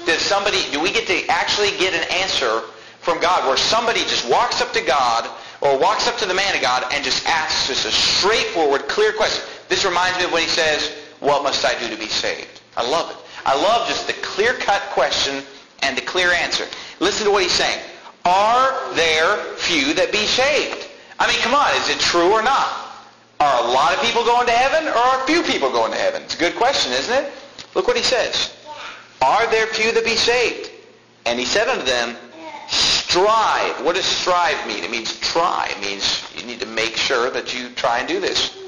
Speaker 1: do we get to actually get an answer from God where somebody just walks up to God or walks up to the man of God and just asks just a straightforward, clear question. This reminds me of when he says, what must I do to be saved? I love it. I love just the clear-cut question and the clear answer. Listen to what he's saying. Are there few that be saved? I mean, come on, is it true or not? Are a lot of people going to heaven, or are few people going to heaven? It's a good question, isn't it? Look what he says. Are there few that be saved? And he said unto them, strive. What does strive mean? It means try. It means you need to make sure that you try and do this.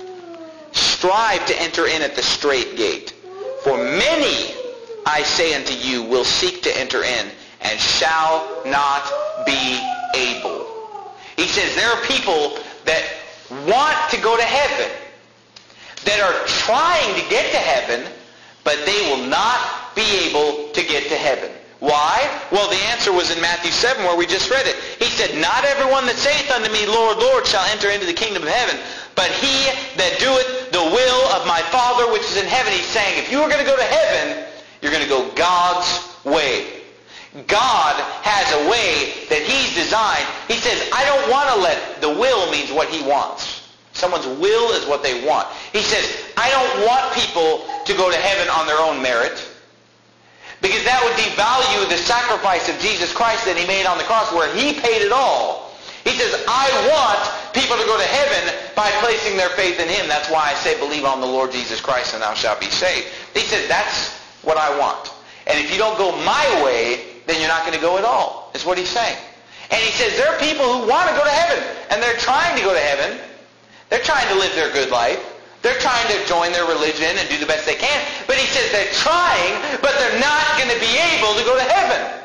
Speaker 1: Strive to enter in at the strait gate. For many, I say unto you, will seek to enter in, and shall not be able. He says there are people that want to go to heaven, that are trying to get to heaven, but they will not be able to get to heaven. Why? Well, the answer was in Matthew 7 where we just read it. He said, not everyone that saith unto me, Lord, Lord, shall enter into the kingdom of heaven, but he that doeth the will of my Father which is in heaven. He's saying, if you are going to go to heaven, you're going to go God's way. God has a way that he's designed. He says, I don't want to let, the will means what he wants. Someone's will is what they want. He says, I don't want people to go to heaven on their own merit, because that would devalue the sacrifice of Jesus Christ that he made on the cross where he paid it all. He says, I want people to go to heaven by placing their faith in him. That's why I say, believe on the Lord Jesus Christ and thou shalt be saved. He says, that's what I want. And if you don't go my way, then you're not going to go at all, is what he's saying. And he says there are people who want to go to heaven, and they're trying to go to heaven. They're trying to live their good life. They're trying to join their religion and do the best they can. But he says they're trying, but they're not going to be able to go to heaven.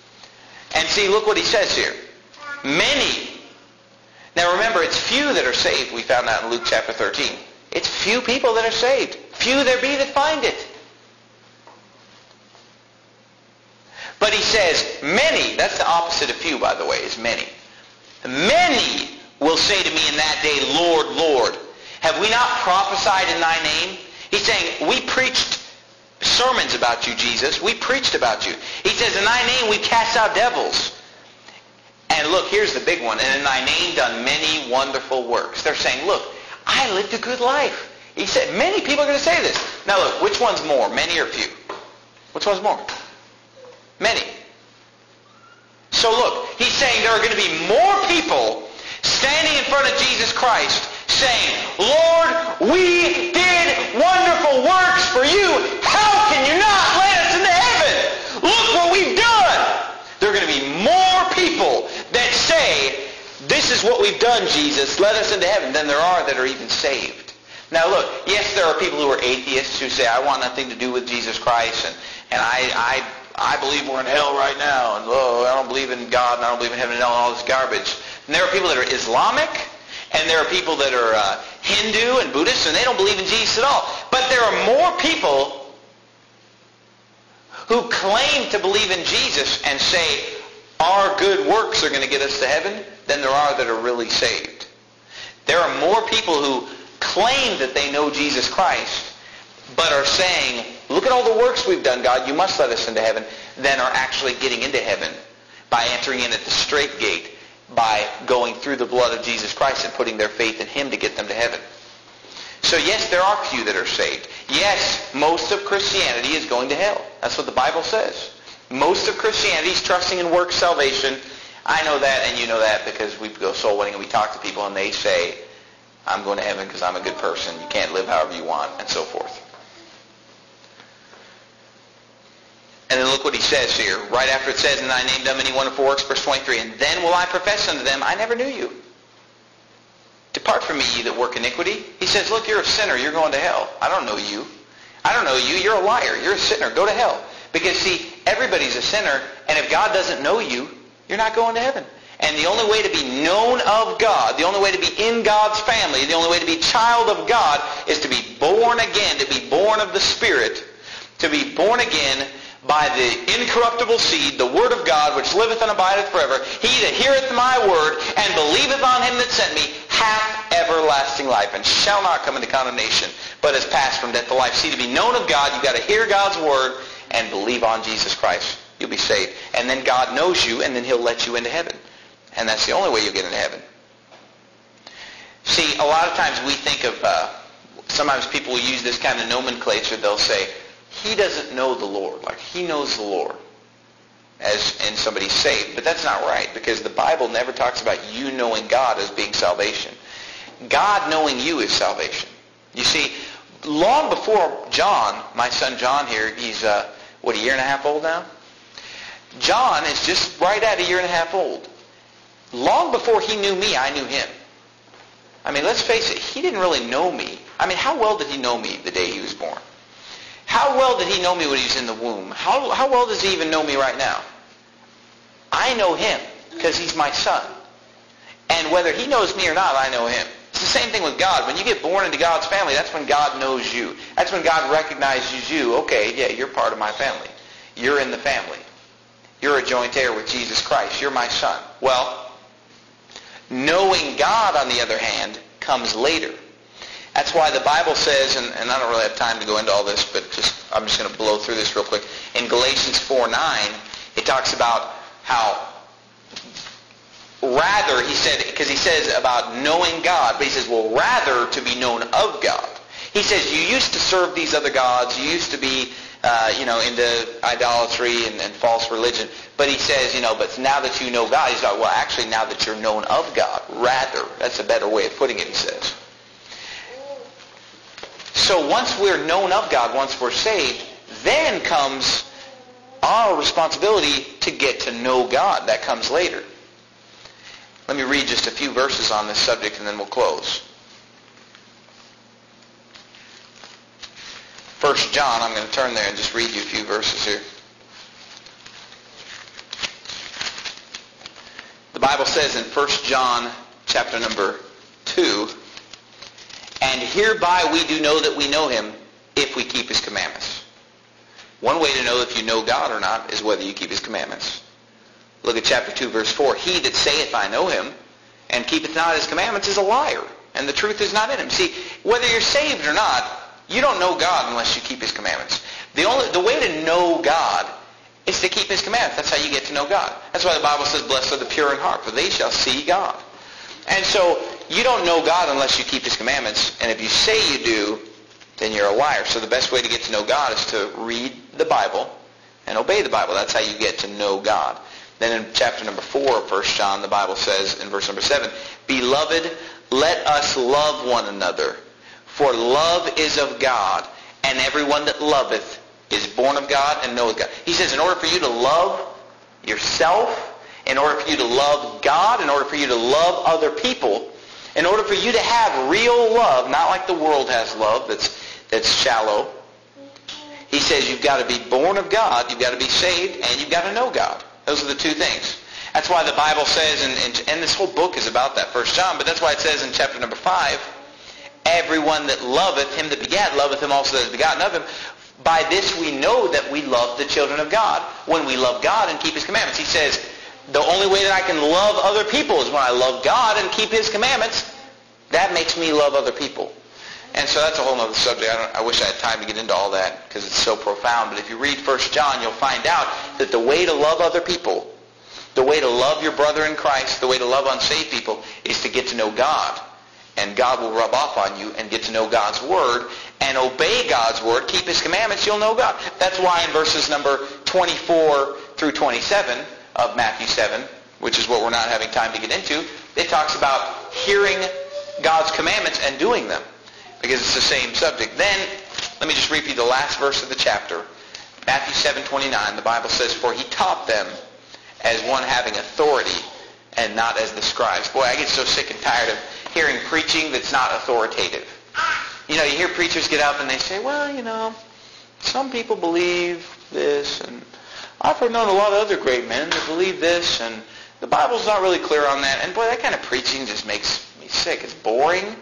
Speaker 1: And see, look what he says here. Many. Now remember, it's few that are saved, we found out in Luke chapter 13. It's few people that are saved. Few there be that find it. But he says, many, that's the opposite of few, by the way, is many. Many will say to me in that day, Lord, Lord, have we not prophesied in thy name? He's saying, we preached sermons about you, Jesus. We preached about you. He says, in thy name we cast out devils. And look, here's the big one. And in thy name done many wonderful works. They're saying, look, I lived a good life. He said, many people are going to say this. Now look, which one's more, many or few? Which one's more? Many. So look, he's saying there are going to be more people standing in front of Jesus Christ saying, Lord, we did wonderful works for you. How can you not let us into heaven? Look what we've done. There are going to be more people that say, this is what we've done, Jesus, let us into heaven, than there are that are even saved. Now look, yes, there are people who are atheists who say, I want nothing to do with Jesus Christ, and I believe we're in hell right now, and I don't believe in God, and I don't believe in heaven and hell, and all this garbage. And there are people that are Islamic, and there are people that are Hindu and Buddhist, and they don't believe in Jesus at all. But there are more people who claim to believe in Jesus and say, our good works are going to get us to heaven, than there are that are really saved. There are more people who claim that they know Jesus Christ, but are saying, look at all the works we've done, God, you must let us into heaven, than are actually getting into heaven by entering in at the strait gate, by going through the blood of Jesus Christ and putting their faith in him to get them to heaven. So yes, there are few that are saved. Yes, most of Christianity is going to hell. That's what the Bible says. Most of Christianity is trusting in works salvation. I know that, and you know that, because we go soul winning and we talk to people and they say, I'm going to heaven because I'm a good person. You can't live however you want, and so forth. And then look what he says here, right after it says, in thy name done many wonderful works, verse 23, and then will I profess unto them, I never knew you. Depart from me, ye that work iniquity. He says, look, you're a sinner, you're going to hell. I don't know you. I don't know you, you're a liar, you're a sinner, go to hell. Because see, everybody's a sinner, and if God doesn't know you, you're not going to heaven. And the only way to be known of God, the only way to be in God's family, the only way to be a child of God is to be born again, to be born of the Spirit, to be born again by the incorruptible seed, the word of God, which liveth and abideth forever. He that heareth my word and believeth on him that sent me hath everlasting life, and shall not come into condemnation, but is passed from death to life. See, to be known of God, you've got to hear God's word and believe on Jesus Christ. You'll be saved. And then God knows you, and then he'll let you into heaven. And that's the only way you'll get into heaven. See, a lot of times we think of, sometimes people will use this kind of nomenclature. They'll say, he doesn't know the Lord. Like, he knows the Lord as in somebody's saved. But that's not right, because the Bible never talks about you knowing God as being salvation. God knowing you is salvation. You see, long before John, my son John here, he's, a year and a half old now? John is just right at a year and a half old. Long before he knew me, I knew him. I mean, let's face it, he didn't really know me. I mean, how well did he know me the day he was born? How well did he know me when he was in the womb? How well does he even know me right now? I know him because he's my son. And whether he knows me or not, I know him. It's the same thing with God. When you get born into God's family, that's when God knows you. That's when God recognizes you. Okay, yeah, you're part of my family. You're in the family. You're a joint heir with Jesus Christ. You're my son. Well, knowing God, on the other hand, comes later. That's why the Bible says, and I don't really have time to go into all this, but I'm just going to blow through this real quick. In Galatians 4:9, it talks about how rather, he said, because he says about knowing God, but he says, well, rather to be known of God. He says, you used to serve these other gods. You used to be, into idolatry and false religion. But he says, but now that you know God, he's like, well, actually, now that you're known of God, rather. That's a better way of putting it, he says. So once we're known of God, once we're saved, then comes our responsibility to get to know God. That comes later. Let me read just a few verses on this subject and then we'll close. 1 John, I'm going to turn there and just read you a few verses here. The Bible says in 1 John chapter number 2, and hereby we do know that we know him if we keep his commandments. One way to know if you know God or not is whether you keep his commandments. Look at chapter 2, verse 4. He that saith, I know him, and keepeth not his commandments is a liar, and the truth is not in him. See, whether you're saved or not, you don't know God unless you keep his commandments. The way to know God is to keep his commandments. That's how you get to know God. That's why the Bible says, blessed are the pure in heart, for they shall see God. And so you don't know God unless you keep his commandments, and if you say you do, then you're a liar. So the best way to get to know God is to read the Bible and obey the Bible. That's how you get to know God. Then in chapter number 4 of 1 John, the Bible says in verse number 7, Beloved, let us love one another, for love is of God, and everyone that loveth is born of God and knoweth God. He says in order for you to love yourself, in order for you to love God, in order for you to love other people, in order for you to have real love, not like the world has love that's shallow, he says you've got to be born of God, you've got to be saved, and you've got to know God. Those are the two things. That's why the Bible says, and this whole book is about that, 1 John, but that's why it says in chapter number 5, everyone that loveth him that begat, loveth him also that is begotten of him. By this we know that we love the children of God, when we love God and keep his commandments. He says, the only way that I can love other people is when I love God and keep his commandments. That makes me love other people. And so that's a whole other subject. I wish I had time to get into all that because it's so profound. But if you read 1 John, you'll find out that the way to love other people, the way to love your brother in Christ, the way to love unsaved people is to get to know God. And God will rub off on you and get to know God's Word and obey God's Word, keep his commandments, you'll know God. That's why in verses number 24 through 27 of Matthew 7, which is what we're not having time to get into, it talks about hearing God's commandments and doing them, because it's the same subject. Then, let me just read you the last verse of the chapter. Matthew 7:29, the Bible says, For he taught them as one having authority and not as the scribes. Boy, I get so sick and tired of hearing preaching that's not authoritative. You hear preachers get up and they say, well, some people believe this, and I've known a lot of other great men that believe this, and the Bible's not really clear on that. And boy, that kind of preaching just makes me sick. It's boring.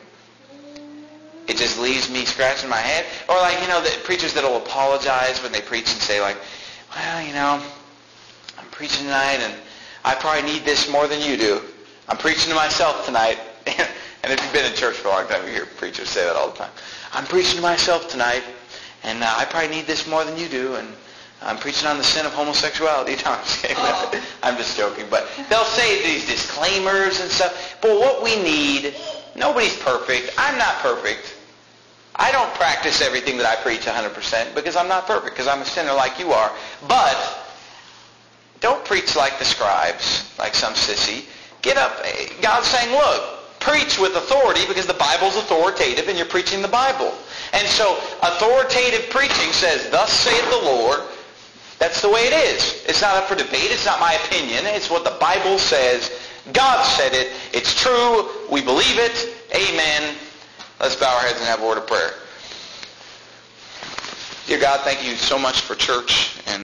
Speaker 1: It just leaves me scratching my head. Or the preachers that will apologize when they preach and say well, I'm preaching tonight, and I probably need this more than you do. I'm preaching to myself tonight. And if you've been in church for a long time, you hear preachers say that all the time. I'm preaching to myself tonight, and I probably need this more than you do, and I'm preaching on the sin of homosexuality. No, I'm just kidding. I'm just joking. But they'll say these disclaimers and stuff. But what we need, nobody's perfect. I'm not perfect. I don't practice everything that I preach 100% because I'm not perfect, because I'm a sinner like you are. But don't preach like the scribes, like some sissy. Get up. God's saying, look, preach with authority because the Bible's authoritative and you're preaching the Bible. And so authoritative preaching says, thus saith the Lord. That's the way it is. It's not up for debate. It's not my opinion. It's what the Bible says. God said it. It's true. We believe it. Amen. Let's bow our heads and have a word of prayer. Dear God, thank you so much for church. And